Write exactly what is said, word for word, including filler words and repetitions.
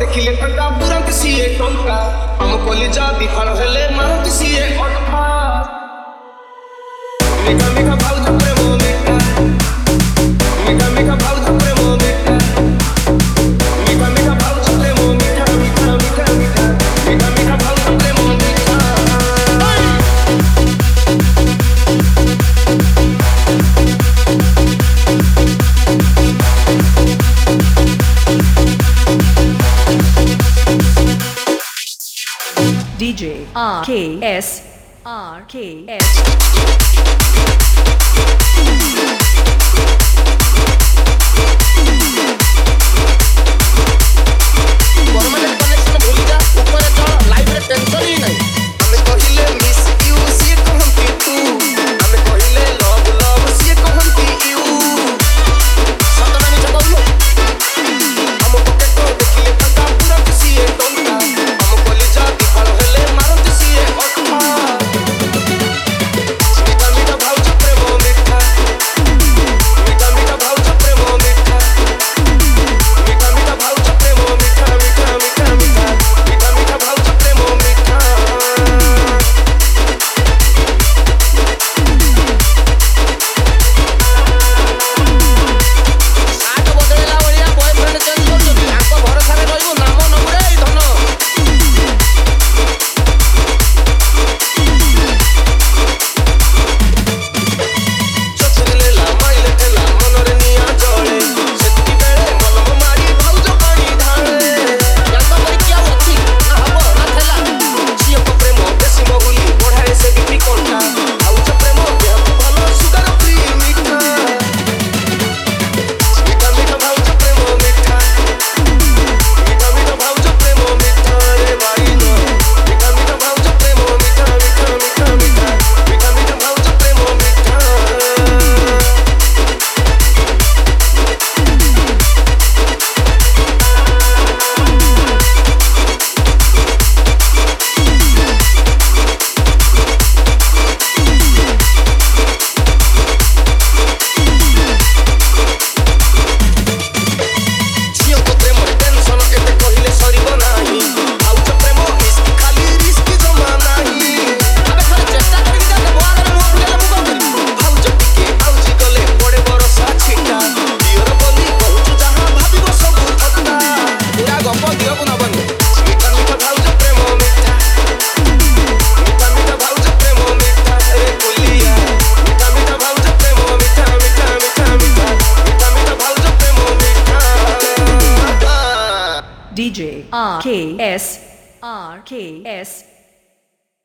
ଦେଖିଲେ ଟଙ୍କା ପୁରାନ୍ତି ସିଏ ଟଙ୍କା ଆମ କଲିଜା ବିଫଳ ହେଲେ ମାରନ୍ତି ସିଏ ଅଟକା ମିଠା ମିଠା ଭାଉଜ ପ୍ରେମ ମିଠା ମିଠା ମିଠା ଭାଉଜ ପ୍ରେମ ମିଠା ମିଠା ମିଠା ଭାଉଜ ପ୍ରେମ ମିଠା ମିଠା ମିଠା ମିଠା ମିଠା ମିଠା ଭାଉଜ ପ୍ରେମ ମିଠା D J R K S R K S D J R K S R K S